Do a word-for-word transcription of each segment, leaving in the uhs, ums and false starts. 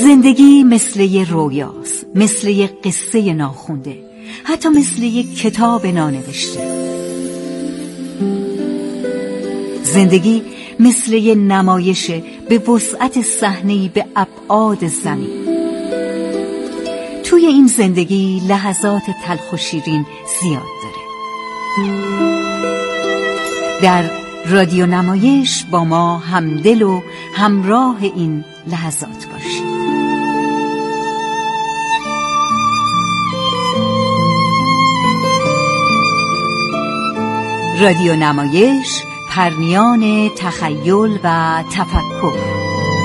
زندگی مثل یه رویاست، مثل یه قصه ناخونده، حتی مثل یه کتاب نانوشته. زندگی مثل یه نمایش به وسعت صحنه‌ای به ابعاد زمین. توی این زندگی لحظات تلخ و شیرین زیاد داره. در رادیو نمایش با ما همدل و همراه این لحظات باشید. رادیو نمایش، پرنیان تخیل و تفکر.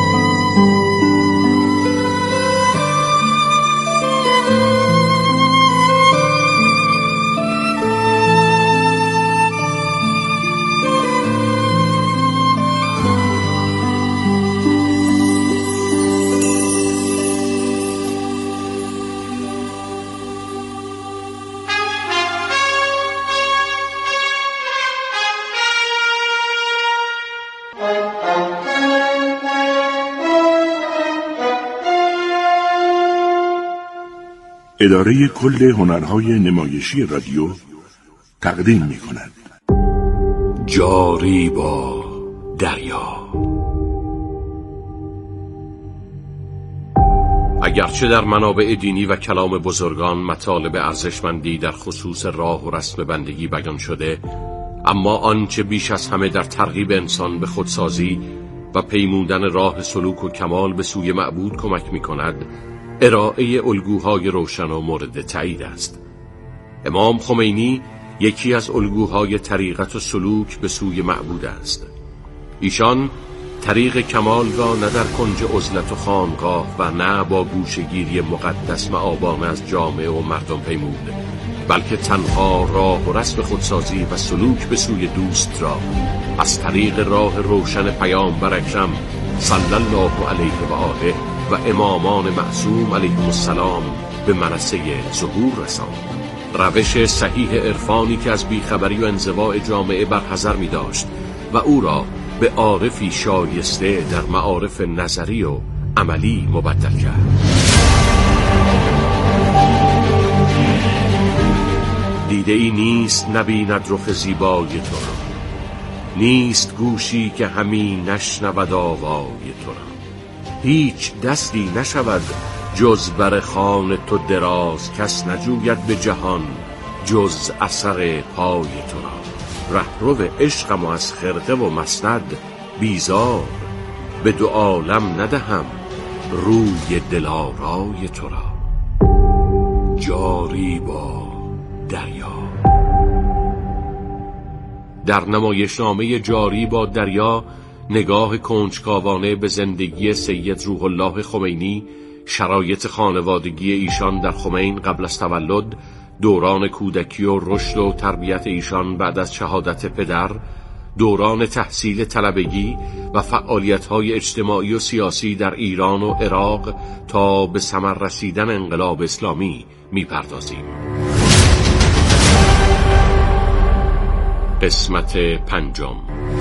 اداره کل هنرهای نمایشی رادیو تقدیم می کند جاری با دریا. اگرچه در منابع دینی و کلام بزرگان مطالب ارزشمندی در خصوص راه و رسم بندگی بیان شده، اما آنچه بیش از همه در ترغیب انسان به خودسازی و پیمودن راه سلوک و کمال به سوی معبود کمک می کند، ارائه الگوهای روشن و مورد تایید است. امام خمینی یکی از الگوهای طریقت و سلوک به سوی معبود است. ایشان طریق کمال را نه در کنج عزلت و خانقاه و نه با گوشه‌گیری مقدس مآبانه از جامعه و مردم پیمود، بلکه تنها راه و رسم خودسازی و سلوک به سوی دوست را از طریق راه روشن پیامبر اکرم صلی الله علیه و آله و امامان معصوم علیهم السلام به منصه ظهور رساند. روش صحیح عرفانی که از بیخبری و انزواء جامعه برحذر می داشت و او را به عارفی شایسته در معارف نظری و عملی مبدل کرد. دیده ای نیست نبیند رخ زیبای تو را، نیست گوشی که همی نشنود آوای تو را، هیچ دستی نشود جز بر خوان تو دراز، کس نجوید به جهان جز اثر پای تو را. رهرو عشقم و از خرقه و مسند بیزار، به دو عالم ندهم روی دلارای تو را. جاری با دریا. در نمایشنامه جاری با دریا نگاه کنجکاوانه به زندگی سید روح الله خمینی، شرایط خانوادگی ایشان در خمین قبل از تولد، دوران کودکی و رشد و تربیت ایشان بعد از شهادت پدر، دوران تحصیل طلبگی و فعالیت‌های اجتماعی و سیاسی در ایران و عراق تا به ثمر رسیدن انقلاب اسلامی می‌پردازیم. قسمت پنجم.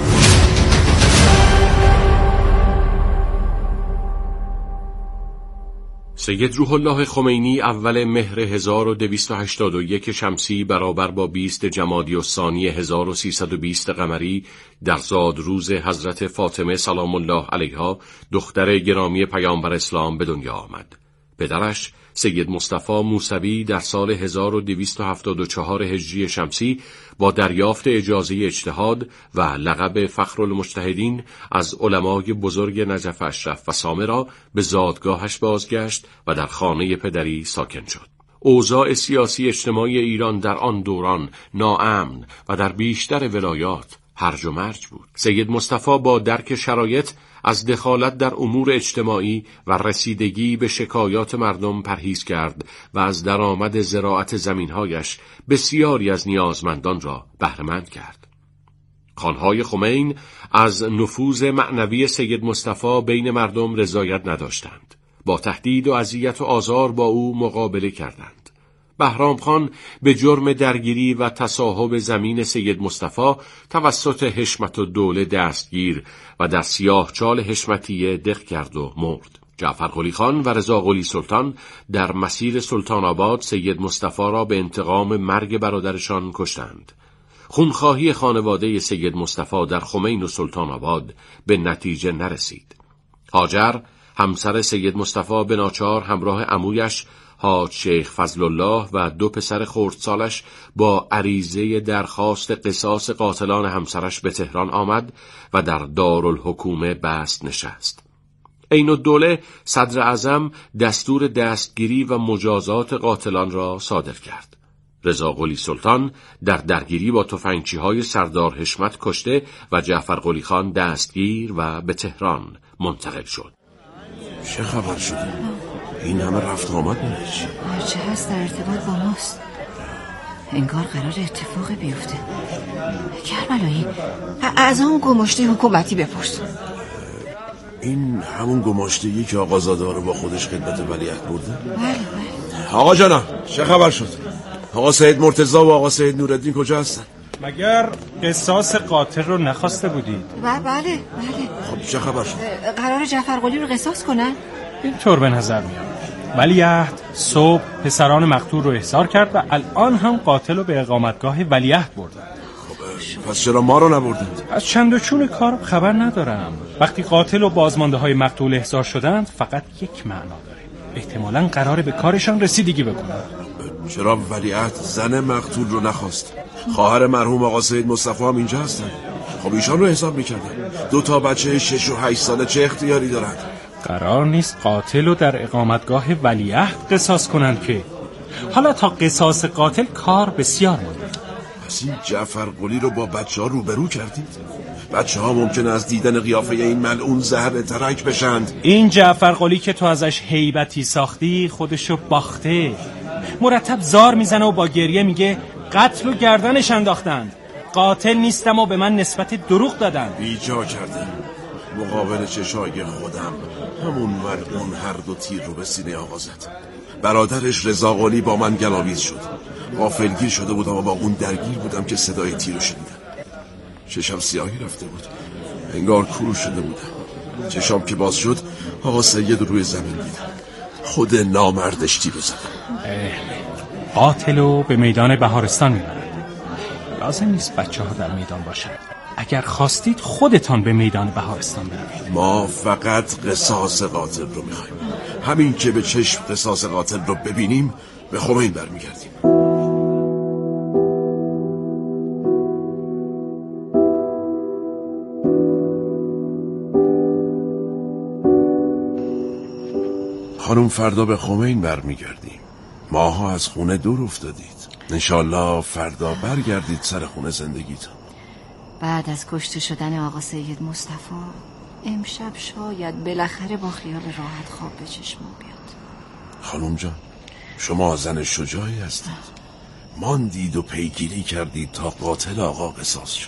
سید روح الله خمینی اول مهر هزار و دویست و هشتاد و یک شمسی برابر با بیست جمادی الثانی هزار و سیصد و بیست قمری در زادروز حضرت فاطمه سلام الله علیها دختر گرامی پیامبر اسلام به دنیا آمد. پدرش سید مصطفی موسوی در سال هزار و دویست و هفتاد و چهار هجری شمسی با دریافت اجازه اجتهاد و لقب فخرالمجتهدین از علمای بزرگ نجف اشرف و سامه را به زادگاهش بازگشت و در خانه پدری ساکن شد. اوضاع سیاسی اجتماعی ایران در آن دوران ناامن و در بیشتر ولایات هرج و مرج بود. سید مصطفی با درک شرایط از دخالت در امور اجتماعی و رسیدگی به شکایات مردم پرهیز کرد و از درآمد زراعت زمینهایش بسیاری از نیازمندان را بهره‌مند کرد. خانهای خمین از نفوذ معنوی سید مصطفی بین مردم رضایت نداشتند. با تهدید و اذیت و آزار با او مقابله کردند. بهرام خان به جرم درگیری و تصاحب زمین سید مصطفی توسط حشمت الدوله دستگیر و در سیاهچال حشمتیه دق کرد و مرد. جعفر قلی خان و رضا قلی سلطان در مسیر سلطان آباد سید مصطفی را به انتقام مرگ برادرشان کشتند. خونخواهی خانواده سید مصطفی در خمین و سلطان آباد به نتیجه نرسید. هاجر همسر سید مصطفی به ناچار همراه عمویش حاج شیخ فضل الله و دو پسر خردسالش با عریضه درخواست قصاص قاتلان همسرش به تهران آمد و در دارالحکومه بست نشست. عین الدوله صدر اعظم دستور دستگیری و مجازات قاتلان را صادر کرد. رضا قلی سلطان در درگیری با تفنگچی‌های سردار حشمت کشته و جعفر قلی خان دستگیر و به تهران منتقل شد. چه خبر شده؟ این همه رفت آمد میره چی؟ هرچه هست در ارتباط با ماست. انگار قرار اتفاقی بیفته. کربلایی از اون گماشته حکومتی بپرس. این همون گماشته‌ای که آقازاده رو با خودش خدمت ولیعهد برده؟ بله بله. آقا جانم چه خبر شد؟ آقا سید مرتضی و آقا سید نورالدین کجا هستن؟ مگر قصاص قاتل رو نخواسته بودید؟ بله بله. خب چه خبر شد؟ قرار جعفر قلی رو قصاص کنن؟ اینطور به نظر میاد. ولیعهد صبح پسران مقتول رو احضار کرد و الان هم قاتل رو به اقامتگاه ولیعهد بردن. خب پس چرا ما رو نبردند؟ از چند و چون کار خبر ندارم. وقتی قاتل و بازمانده های مقتول احضار شدند فقط یک معنا داره. احتمالاً قراره به کارشان رسیدگی بکنن. چرا ولیعهد زن مقتول رو نخواست؟ خواهر مرحوم آقا سید مصطفی هم اینجا هستن. خب ایشان رو حساب میکردن. دو تا بچه شش و هشت ساله چه اختیاری دارند؟ قرار نیست قاتل رو در اقامتگاه ولیعهد قصاص کنند که. حالا تا قصاص قاتل کار بسیار مونده. پس این جعفر قلی رو با بچه ها روبرو کردید؟ بچه ها ممکنه از دیدن قیافه این ملعون زهر ترک بشند. این جعفر قلی که تو ازش هیبتی ساختی خودشو باخته. مرتب زار میزنه و با گریه میگه قتل و گردنش انداختند. قاتل نیستم و به من نسبت دروغ دادن. بیجا کردم. مقابل چشای خودم همون ملعون هر دو تیر رو به سینه آقا زد. برادرش رضا قلی با من گلاویز شد. غافلگیر شده بودم و با اون درگیر بودم که صدای تیر رو شنیدم. چشم سیاهی رفته بود. انگار کور شده بودم. چشام که باز شد آقا سید روی زمین دیدم. خود نامردش تیر رو زدم. قاتلو به میدان بهارستان میبرند. لازم نیست بچه ها در میدان باشن. اگر خواستید خودتان به میدان بهارستان بروید. ما فقط قصاص قاتل رو میخوایم. همین که به چشم قصاص قاتل رو ببینیم به خمین برمیگردیم. خانم فردا به خمین برمیگردیم. ماها از خونه دور افتادید. انشالله فردا برگردید سر خونه زندگیتون. بعد از کشته شدن آقا سید مصطفی امشب شاید بالاخره با خیال راحت خواب به چشمم بیاد. خانم جان شما زن شجاعی هستید. ماندید و پیگیری کردید تا قاتل آقا قصاص شد.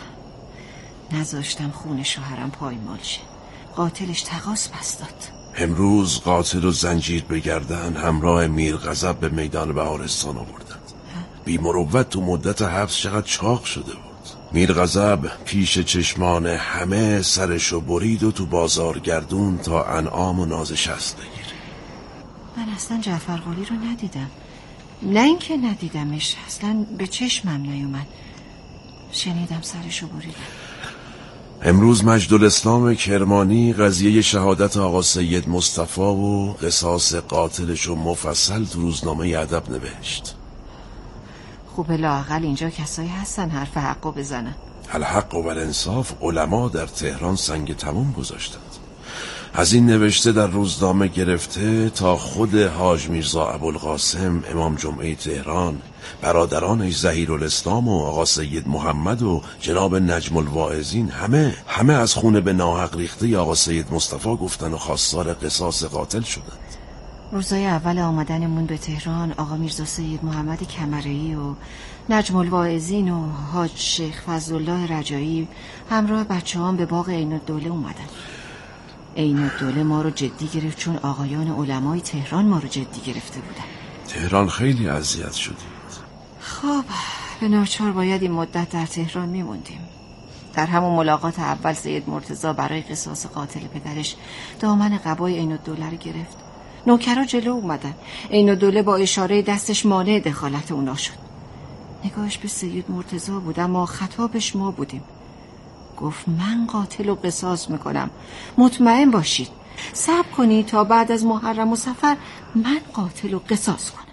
نذاشتم خون شوهرم پایمال شه. قاتلش تقاص پس داد. امروز قاتل و زنجیر به گردن همراه میر غضب به میدان بهارستان آوردند. بی مروت تو مدت حبس چقدر چاق شده بود. میر غضب پیش چشمان همه سرشو برید و تو بازار گردون تا انعام و نازش هست بگیره. من اصلا جعفر قلی رو ندیدم. نه اینکه ندیدمش، اصلا به چشمم نیومد. شنیدم سرشو بریدن. امروز مجدالاسلام کرمانی قضیه شهادت آقا سید مصطفی و قصاص قاتلشو مفصل تو روزنامه ادب نوشت. خوبه لااقل اینجا کسایی هستن حرف حقو بزنن. الحق و الانصاف علما در تهران سنگ تموم گذاشتند. از این نوشته در روزنامه گرفته تا خود حاج میرزا ابوالقاسم امام جمعه تهران، برادرانش ظهیرالاسلام و آقا سید محمد و جناب نجم الواعظین همه همه از خون به ناحق ریخته آقا سید مصطفی گفتن و خواستار قصاص قاتل شدند. روزای اول آمدنمون به تهران آقا میرزا سید محمد کمرعی و نجم الواعظین و حاج شیخ فضل الله رجایی همراه بچه هم به باغ عین الدوله اومدن. عین الدوله ما رو جدی گرفت چون آقایان علمای تهران ما رو جدی گرفته بودن. تهران خیلی اذیت شدید. خب به ناچار باید این مدت در تهران میموندیم. در همون ملاقات اول سید مرتضی برای قصاص قاتل پدرش دامن قبای عین‌الدوله رو گرفت. نوکرا جلو اومدن. عین‌الدوله با اشاره دستش مانع دخالت اونا شد. نگاهش به سید مرتضی بود اما خطابش ما بودیم. گفت من قاتل و قصاص میکنم، مطمئن باشید. صبر کنید تا بعد از محرم و صفر من قاتل و قصاص کنم.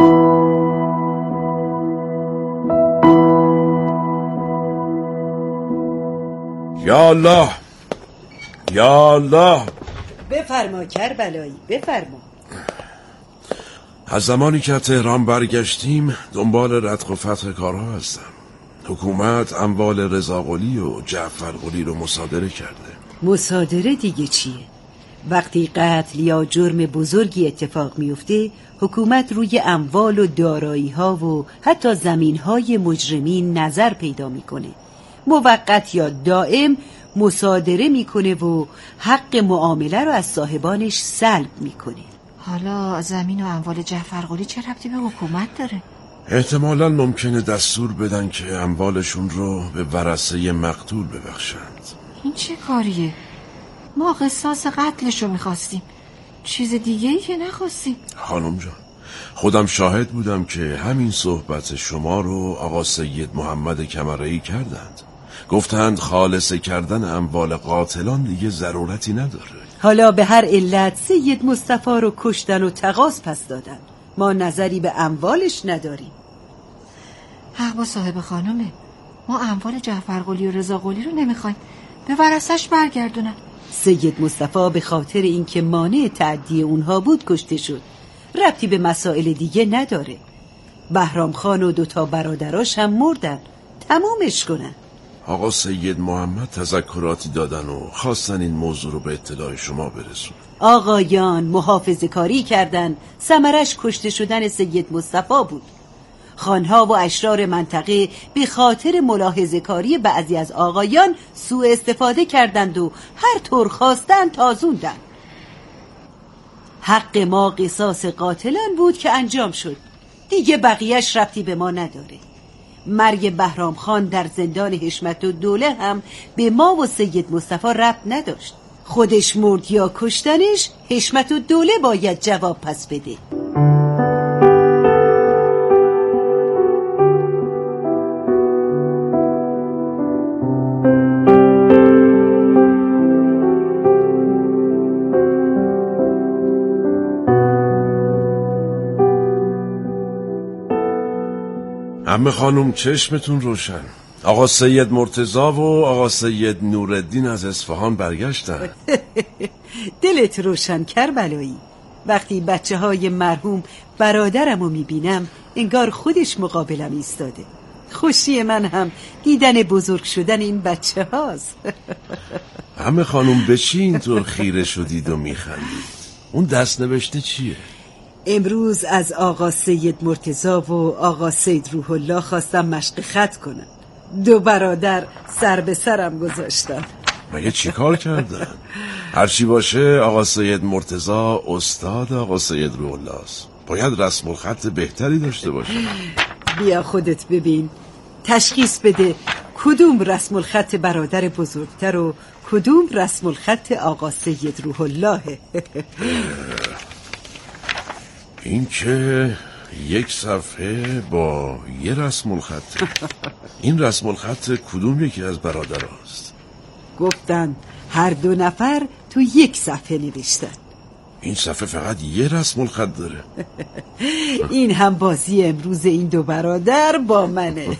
یا الله یا الله. بفرما کربلایی، بفرما. از زمانی که تهران برگشتیم دنبال ردخ و فتح کارها هستم. حکومت اموال رضا قلی و جعفر قلی رو مصادره کرده. مصادره دیگه چیه؟ وقتی قتل یا جرم بزرگی اتفاق میفته، حکومت روی اموال و دارایی ها و حتی زمین های مجرمین نظر پیدا میکنه. موقت یا دائم مصادره میکنه و حق معامله رو از صاحبانش سلب میکنه. حالا زمین و اموال جعفر قلی چه ربطی به حکومت داره؟ احتمالاً ممکنه دستور بدن که اموالشون رو به ورثه مقتول ببخشند. این چه کاریه؟ ما قصاص قتلشو میخواستیم، چیز دیگه ای که نخواستیم. خانم جان، خودم شاهد بودم که همین صحبت شما رو آقا سید محمد کمره‌ای کردند. گفتند خالصه کردن اموال قاتلان دیگه ضرورتی نداره. حالا به هر علت سید مصطفی رو کشتن و تقاض پس دادن. ما نظری به اموالش نداریم. حق با صاحب خانمه. ما اموال جعفر قلی و رضا قلی رو نمیخوایم، به ورثه‌اش برگردونن. سید مصطفی به خاطر اینکه مانع تعدی اونها بود کشته شد. ربطی به مسائل دیگه نداره. بهرام خان و دوتا برادراش هم مردن. تمومش کنن. آقا سید محمد تذکراتی دادن و خواستن این موضوع رو به اطلاع شما برسون. آقایان محافظه کاری کردن، ثمرش کشته شدن سید مصطفی بود. خانها و اشرار منطقه به خاطر ملاحظه کاری بعضی از آقایان سوء استفاده کردند و هر طور خواستن تازوندن. حق ما قصاص قاتلان بود که انجام شد. دیگه بقیهش ربطی به ما نداره. مرگ بهرام خان در زندان حشمت و دوله هم به ما و سید مصطفی ربط نداشت. خودش مرد یا کشتنش حشمت و دوله باید جواب پس بده. عمه خانم چشمتون روشن. آقا سید مرتضی و آقا سید نورالدین از اصفهان برگشتن. دلت روشن کربلایی. وقتی بچه های مرحوم برادرمو میبینم انگار خودش مقابلم ایستاده. خوشی من هم دیدن بزرگ شدن این بچه هاست. عمه خانم به چی اینطور خیره شدید و میخندید؟ اون دست نوشته چیه؟ امروز از آقا سید مرتضی و آقا سید روح الله خواستم مشق خط کنم. دو برادر سر به سرم گذاشتن. مگه چی کار کردن؟ هرچی باشه آقا سید مرتضی استاد آقا سید روح الله است. باید رسم الخط بهتری داشته باشه. بیا خودت ببین، تشخیص بده کدوم رسم الخط برادر بزرگتر و کدوم رسم الخط آقا سید روح الله. این که یک صفحه با یه رسم الخط. این رسم الخط کدوم یکی از برادراست؟ گفتن هر دو نفر تو یک صفحه نوشتن. این صفحه فقط یه رسم الخط داره. این هم بازی امروز این دو برادر با منه.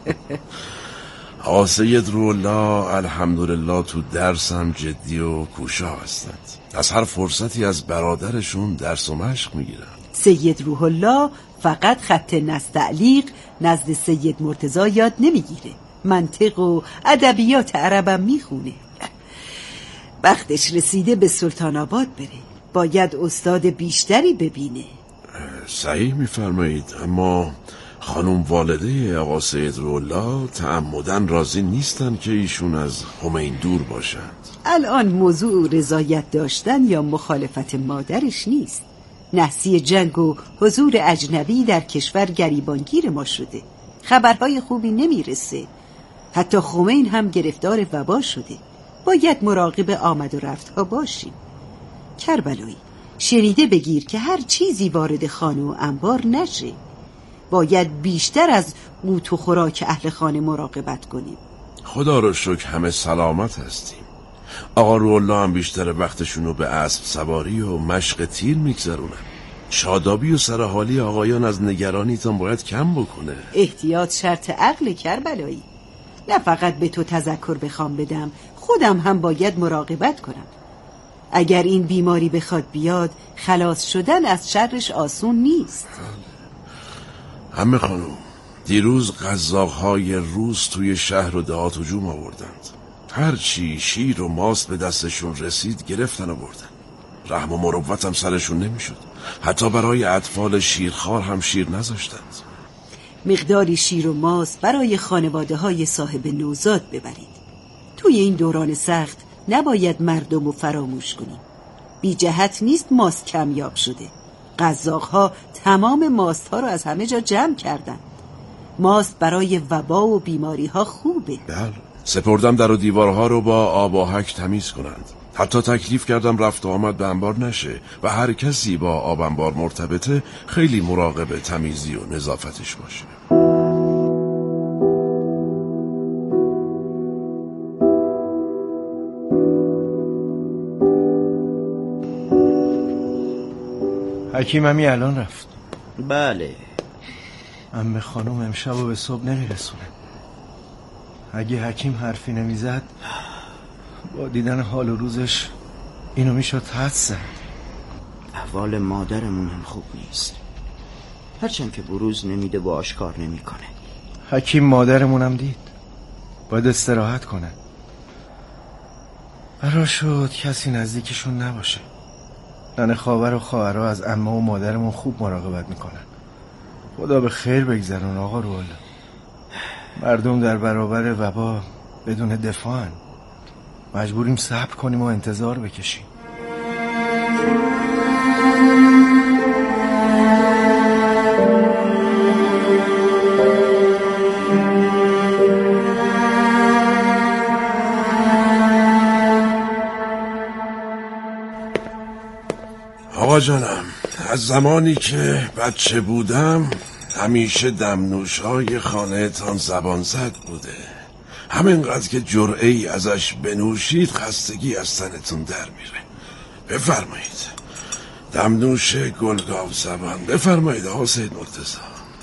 آقا سید روح الله الحمدلله تو درس هم جدی و کوشا هستند. از هر فرصتی از برادرشون درس و مشق میگیرن. سید روح الله فقط خط نستعلیق نزد سید مرتضی یاد نمیگیره، منطق و ادبیات عربم میخونه. وقتش رسیده به سلطان آباد بره، باید استاد بیشتری ببینه. صحیح میفرمایید، اما خانم والده آقا سید روح الله تعمدن راضی نیستن که ایشون از خمین دور باشند. الان موضوع رضایت داشتن یا مخالفت مادرش نیست. نحسی جنگ و حضور اجنبی در کشور گریبانگیر ما شده. خبرهای خوبی نمیرسه. حتی خمین هم گرفتار وبا شده. باید مراقب آمد و رفت ها باشیم. کربلایی، شنیده بگیر که هر چیزی وارد خانه و انبار نشه. باید بیشتر از قوت و خوراک اهل خانه مراقبت کنیم. خدا رو شکر همه سلامت هستیم. آقا روح‌الله هم بیشتر وقتشونو به اسب سواری و مشق تیر میگذرونن. شادابی و سرحالی آقایان از نگرانیتان باید کم بکنه. احتیاط شرط عقل کربلایی. نه فقط به تو تذکر بخوام بدم، خودم هم باید مراقبت کنم. اگر این بیماری بخواد بیاد، خلاص شدن از شرش آسون نیست. همه خانم، دیروز قزاق‌های روس توی شهر و دهات هجوم آوردند. هرچی شیر و ماست به دستشون رسید گرفتن و بردن. رحم و مروت هم سرشون نمیشد. حتی برای اطفال شیرخوار هم شیر نذاشتند. مقداری شیر و ماست برای خانواده های صاحب نوزاد ببرید. توی این دوران سخت نباید مردم رو فراموش کنیم. بی جهت نیست ماست کمیاب شده. قزاق‌ها تمام ماست ها رو از همه جا جمع کردن. ماست برای وبا و بیماری ها خوبه. بله، سپردم در و دیوارها رو با آب و هک تمیز کنند. حتی تکلیف کردم رفت و آمد به انبار نشه و هر کسی با آب انبار مرتبطه خیلی مراقب تمیزی و نظافتش باشه. حکیم همی الان رفت. بله. عمه خانم امشب و به صبح نمیرسونه. اگه حکیم حرفی نمیزد با دیدن حال و روزش اینو میشد حد زد. احوال مادرمون هم خوب نیست، هرچند که بروز نمیده و آشکار نمیکنه. حکیم مادرمونم دید، باید استراحت کنه. قرار شد کسی نزدیکشون نباشه. ننه خواهر و خواهرها از عمه و مادرمون خوب مراقبت میکنن. خدا به خیر بگذرون آقا روح‌الله. مردم در برابر وبا بدون دفاعن. مجبوریم صبر کنیم و انتظار بکشیم. آقا جانم، از زمانی که بچه بودم همیشه دمنوش‌های خانه تان زبان زد بوده. همینقدر که جرعه ای ازش بنوشید خستگی از تنتون در میره. بفرمایید دمنوش گلگاو زبان. بفرمایید آقا سید مرتضی.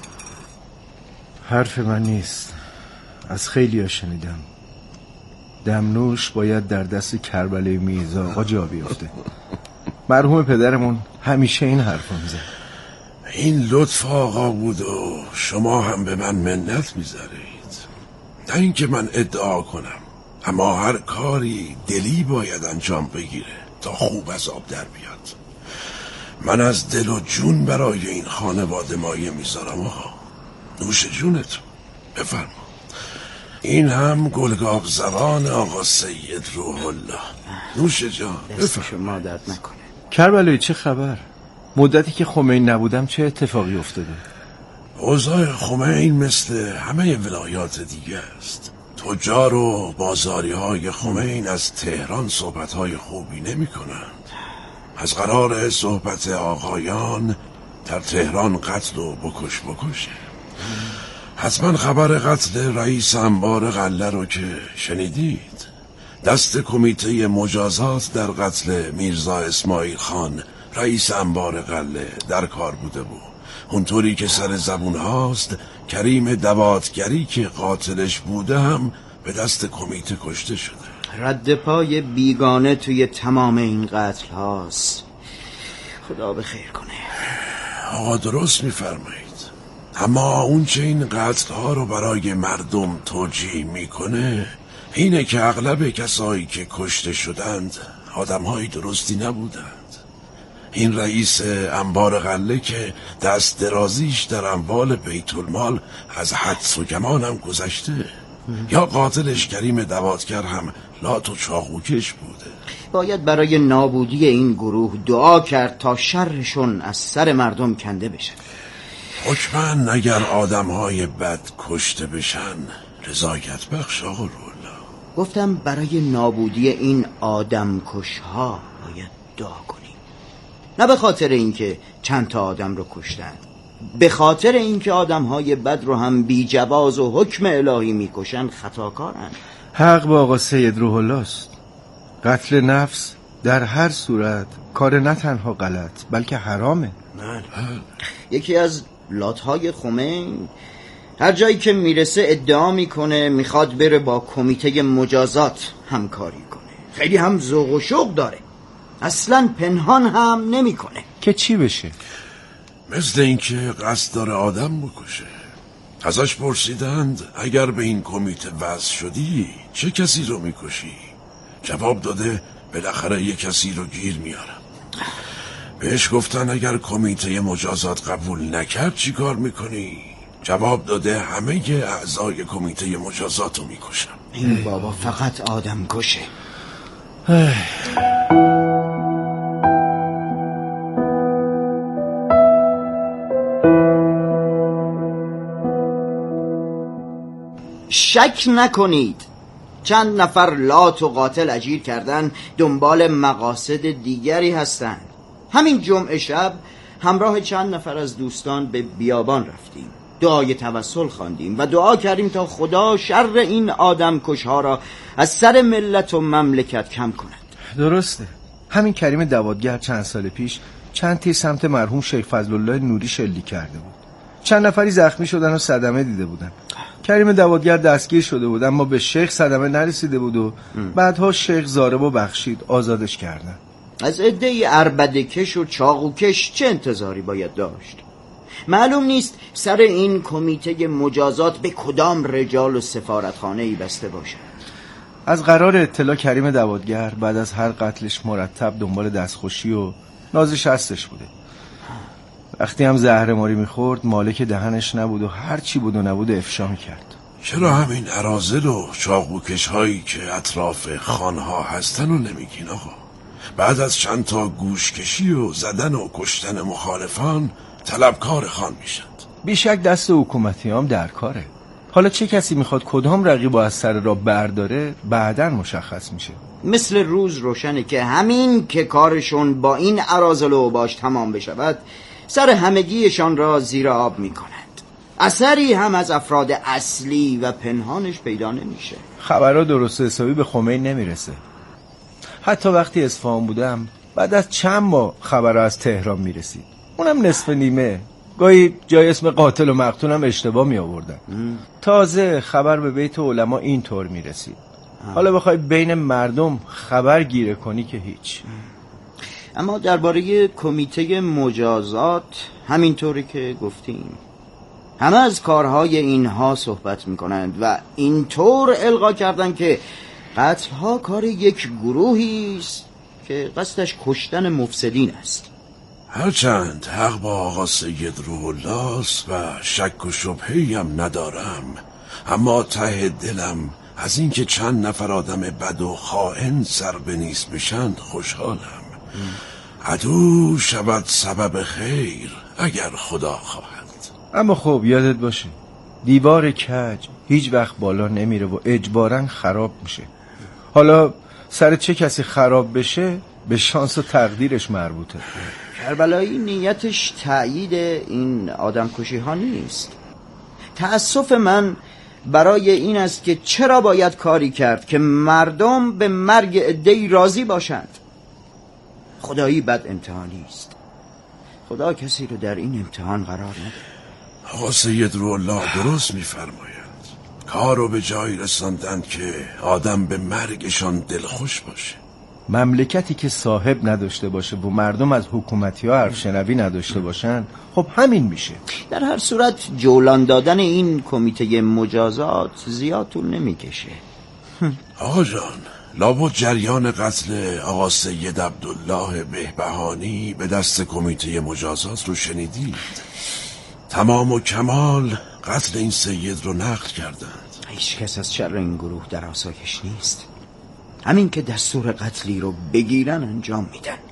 حرف من نیست، از خیلی ها شنیدم. دمنوش باید در دست کربلای میرزا آقا جا بیفته. مرحوم پدرمون همیشه این حرف رو میزد. این لطف آقا بود و شما هم به من منت میذارید. نه اینکه من ادعا کنم، اما هر کاری دلی باید انجام بگیره تا خوب از آب در بیاد. من از دل و جون برای این خانواده مایه میذارم آقا. نوش جونتون. بفرما. این هم گلگاو زبان آقا سید روح‌الله. نوش جان. دست شما درد نکنه. کربلایی چه خبر؟ مدتی که خمین نبودم چه اتفاقی افتاده؟ اوضاع خمین مثل همه ولایات دیگه است. تجار و بازاری های خمین از تهران صحبت های خوبی نمی کنند. از قرار صحبت آقایان در تهران قتل و بکش بکشه. حتما خبر قتل رئیس انبار غله رو که شنیدید. دست کمیته مجازات در قتل میرزا اسماعیل خان رئیس انبار غله در کار بوده بود. اونطوری که سر زبون هاست کریم دواتگری که قاتلش بوده هم به دست کمیته کشته شده. رد پای بیگانه توی تمام این قتل هاست. خدا به خیر کنه. آقا درست میفرمایید. اما اون چه این قتل ها رو برای مردم توجیه میکنه اینه که اغلب کسایی که کشته شدند آدم های درستی نبودند. این رئیس انبار غله که دست درازیش در اموال بیت المال از حدس و گمان هم گذشته. یا قاتلش کریم دواتگر هم لات و چاقوکش بوده. باید برای نابودی این گروه دعا کرد تا شرشون از سر مردم کنده بشه. حکماً اگر آدمهای بد کشته بشن رضایت بخش آقا رولا. گفتم برای نابودی این آدم کشها باید دعا کنیم، نه به خاطر اینکه چند تا آدم رو کشتن، به خاطر اینکه آدمهای بد رو هم بی جواز و حکم الهی میکشن خطاکارن. حق با آقا سید روح الله است. قتل نفس در هر صورت کار نه تنها غلط بلکه حرامه. نه. یکی از لاتهای خمین هر جایی که میرسه ادعا میکنه میخواد بره با کمیته مجازات همکاری کنه. خیلی هم ذوق و شوق داره، اصلا پنهان هم نمیکنه. که چی بشه؟ مثل اینکه قصد داره آدم بکشه. ازش پرسیدند اگر به این کمیته وصل شدی چه کسی رو میکشی؟ جواب داده بالاخره یک کسی رو گیر میارم. بهش گفتن اگر کمیته مجازات قبول نکرد چی کار میکنی؟ جواب داده همه اعضای کمیته مجازات رو میکشم. این بابا فقط آدم کشه. شک نکنید چند نفر لات و قاتل اجیر کردن دنبال مقاصد دیگری هستند. همین جمعه شب همراه چند نفر از دوستان به بیابان رفتیم، دعای توسل خواندیم و دعا کردیم تا خدا شر این آدم کشها را از سر ملت و مملکت کم کند. درسته. همین کریم دوادگر چند سال پیش چند تیر سمت مرحوم شیخ فضلالله نوری شلیک کرده بود. چند نفری زخمی شدن و صدمه دیده بودن. کریم دوادگر دستگیر شده بود اما به شیخ صدمه نرسیده بود و بعدها شیخ ضارب و بخشید، آزادش کردن. از عده‌ای عربده‌کش و چاقوکش چه انتظاری باید داشت؟ معلوم نیست سر این کمیته مجازات به کدام رجال و سفارتخانه‌ای بسته باشد. از قرار اطلاع کریم دوادگر بعد از هر قتلش مرتب دنبال دستخوشی و نازش هستش بوده. وقتی هم زهرماری میخورد مالک دهنش نبود و هر چی بود و نبود افشا میکرد. چرا همین اراذل و چاقوکش هایی که اطراف خانها هستن رو نمیگین آقا؟ بعد از چند تا گوشکشی و زدن و کشتن مخالفان طلبکار خان میشند. بیشک دست حکومتی هم در کاره. حالا چه کسی میخواد کدام رقیب از سر را برداره بعداً مشخص میشه. مثل روز روشنه که همین که کارشون با این اراذل و باش تمام بشود سر همگیشان را زیر آب میکنند. اثری هم از افراد اصلی و پنهانش پیدا نمیشه. خبرها درست حسابی به خمین نمیرسه. حتی وقتی اصفهان بودم بعد از چند ماه خبرها از تهران میرسید، اونم نصف نیمه. گاهی جای اسم قاتل و مقتولم اشتباه می آوردن. تازه خبر به بیت علما اینطور می رسید. حالا بخوای بین مردم خبر گیره کنی که هیچ. اما درباره کمیته مجازات همینطوری که گفتیم همه از کارهای اینها صحبت می کنند و اینطور القا کردن که قتلها کار یک گروهی است که قصدش کشتن مفسدین است. هرچند حق با آقا سید روح الله است و شک و شبهه‌ای هم ندارم، اما ته دلم از اینکه چند نفر آدم بد و خائن سر به نیست بشند خوشحالم. عدو شود سبب خیر اگر خدا خواهد. اما خب یادت باشه دیوار کج هیچ وقت بالا نمیره و اجباراً خراب میشه. حالا سر چه کسی خراب بشه به شانس و تقدیرش مربوطه. کربلایی نیتش تأیید این آدم کشی ها نیست. تأسف من برای این است که چرا باید کاری کرد که مردم به مرگ عده‌ای راضی باشند. خدایی بد امتحانی است. خدا کسی رو در این امتحان قرار نده. آقا سید روح الله درست میفرمایند. کار رو به جایی رساندند که آدم به مرگشان دلخوش باشه. مملکتی که صاحب نداشته باشه و مردم از حکومتی ها حرف شنوی نداشته باشن خب همین میشه. در هر صورت جولان دادن این کمیته مجازات زیاد طول نمیکشه. آقا جان، لابد جریان قتل آقا سید عبدالله بهبهانی به دست کمیته مجازات رو شنیدید؟ تمام و کمال قتل این سید رو نقل کردند. هیچ کس از شر این گروه در آسایش نیست. همین که دستور قتلی رو بگیرن انجام میدن.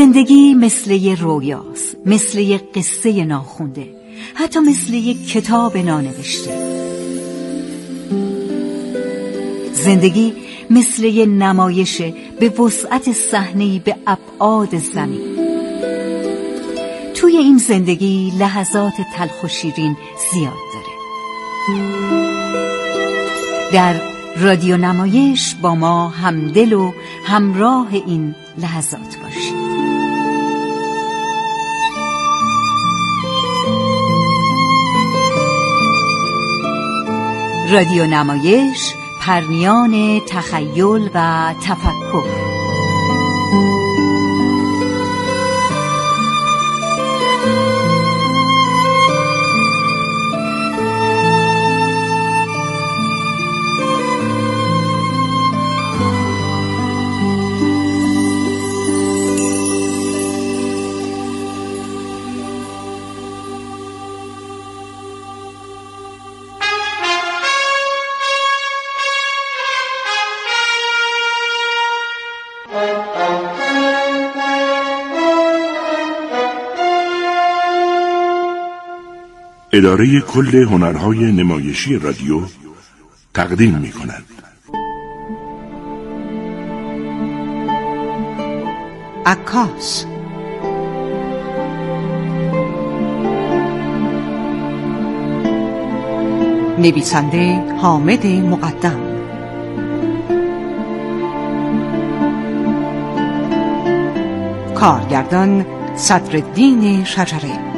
زندگی مثل یه رویاست، مثل یه قصه ناخونده، حتی مثل یه کتاب نانوشته. زندگی مثل یه نمایشه به وسعت صحنه‌ای به ابعاد زمین. توی این زندگی لحظات تلخ و شیرین زیاد داره. در رادیو نمایش با ما همدل و همراه این لحظات باشید. رادیو نمایش، پرمیان تخیل و تفکر. اداره کل هنرهای نمایشی رادیو تقدیم می کند. عکاس، نویسنده حامد مقدم، کارگردان صدرالدین شجره،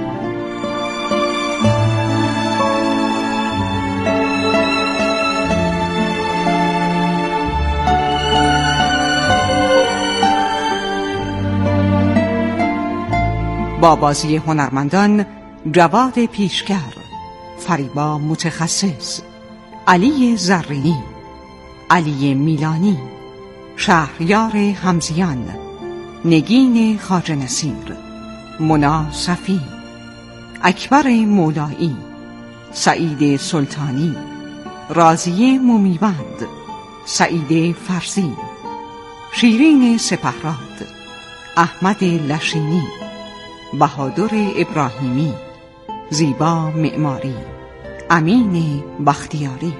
با بازی هنرمندان جواد پیشگر، فریبا متخصص، علی زرینی، علی میلانی، شهریار همزیان، نگین خواجه نصیر، منا صفی، اکبر مولایی، سعید سلطانی، راضیه مومیوند، سعید فرزی، شیرین سپهراد، احمد لشینی، بهادر ابراهیمی، زیبا معماری، امین بختیاری.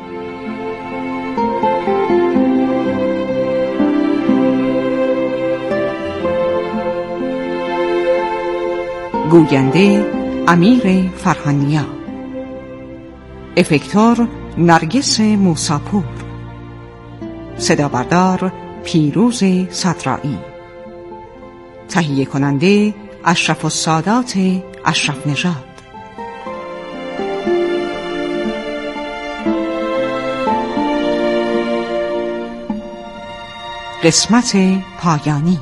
گوینده امیر فرهانیا، افکتور نرگس موساپور، صدا بردار پیروز صدرایی، تهیه کننده اشرف السادات اشرف نژاد. قسمت پایانی.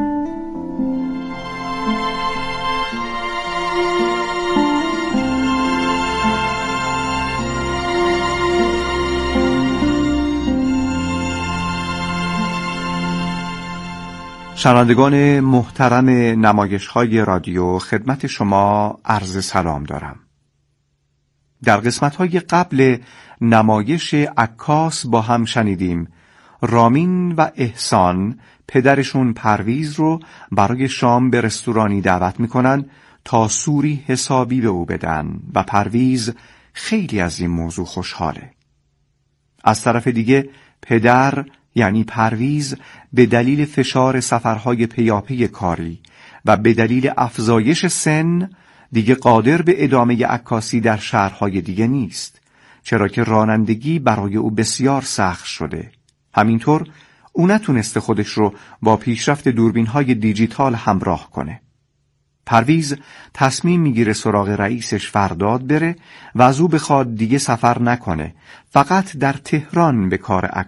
شنوندگان محترم نمایش‌های رادیو، خدمت شما عرض سلام دارم. در قسمت‌های قبل نمایش عکاس با هم شنیدیم رامین و احسان پدرشون پرویز رو برای شام به رستورانی دعوت می‌کنن تا سوری حسابی به او بدن و پرویز خیلی از این موضوع خوشحاله. از طرف دیگه پدر یعنی پرویز به دلیل فشار سفرهای پیاپی کاری و به دلیل افزایش سن دیگه قادر به ادامه عکاسی در شهرهای دیگه نیست، چرا که رانندگی برای او بسیار سخت شده. همینطور او نتونسته خودش رو با پیشرفت دوربین‌های دیجیتال همراه کنه. پرویز تصمیم میگیره سراغ رئیسش فرداد بره و از او بخواد دیگه سفر نکنه، فقط در تهران به کار